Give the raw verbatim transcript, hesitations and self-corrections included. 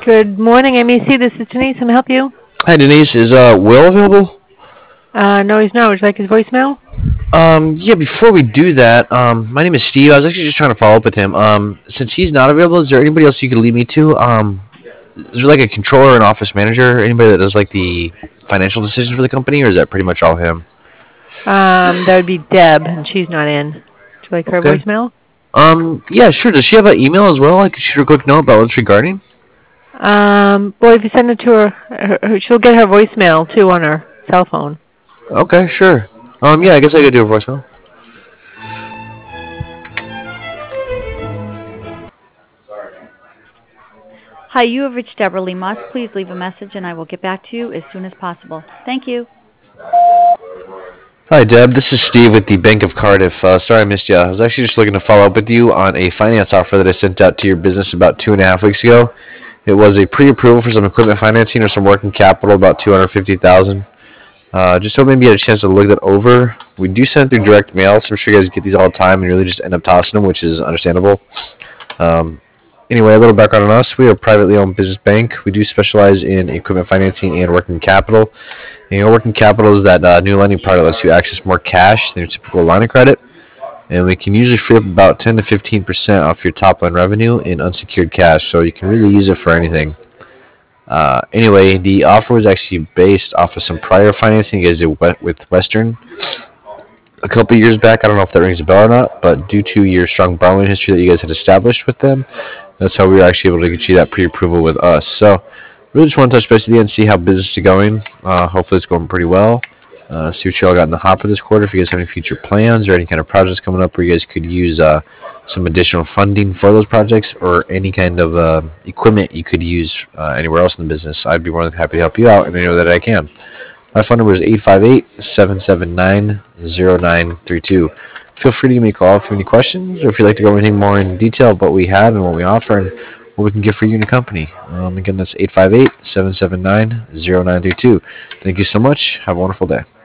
Good morning, M E C. This is Denise. Can I help you? Hi, Denise. Is uh Will available? Uh, no, he's not. Would you like his voicemail? Um, yeah. Before we do that, um, my name is Steve. I was actually just trying to follow up with him. Um, since he's not available, is there anybody else you could lead me to? Um, is there like a controller, an office manager, anybody that does like the financial decisions for the company, or is that pretty much all him? Um, that would be Deb, and she's not in. Would you like her Okay. voicemail? Um, yeah, sure. Does she have an email as well? I could shoot her a quick note about what's regarding. Um, well, if you send it to her, her, her, she'll get her voicemail too on her cell phone. Okay, sure. Um, yeah, I guess I could do a voicemail. Hi, you have reached Deborah Lee Moss. Please leave a message and I will get back to you as soon as possible. Thank you. Hi, Deb. This is Steve with the Bank of Cardiff. Uh, sorry I missed you. I was actually just looking to follow up with you on a finance offer that I sent out to your business about two and a half weeks ago. It was a pre-approval for some equipment financing or some working capital, about two hundred fifty thousand dollars. Uh, just hope maybe you had a chance to look that over. We do send through direct mail, so I'm sure you guys get these all the time and really just end up tossing them, which is understandable. Um, Anyway, a little background on us. We are a privately owned business bank. We do specialize in equipment financing and working capital. And your working capital is that uh, new lending product that lets you access more cash than your typical line of credit. And we can usually free up about ten to fifteen percent off your top line revenue in unsecured cash, so you can really use it for anything. Uh, anyway, the offer was actually based off of some prior financing you guys did with Western a couple years back. I don't know if that rings a bell or not, but due to your strong borrowing history that you guys had established with them, that's how we were actually able to get you that pre-approval with us. So, really just want to touch base with you and see how business is going. Uh, hopefully, it's going pretty well. Uh, see what you all got in the hopper this quarter. If you guys have any future plans or any kind of projects coming up where you guys could use uh, some additional funding for those projects, or any kind of uh, equipment you could use uh, anywhere else in the business, I'd be more than happy to help you out, and I know that I can. My phone number is eight five eight, seven seven nine, zero nine three two. Feel free to give me a call if you have any questions, or if you'd like to go anything more in detail about what we have and what we offer and what we can get for you and your company. Um, again, that's eight five eight, seven seven nine, zero nine three two. Thank you so much. Have a wonderful day.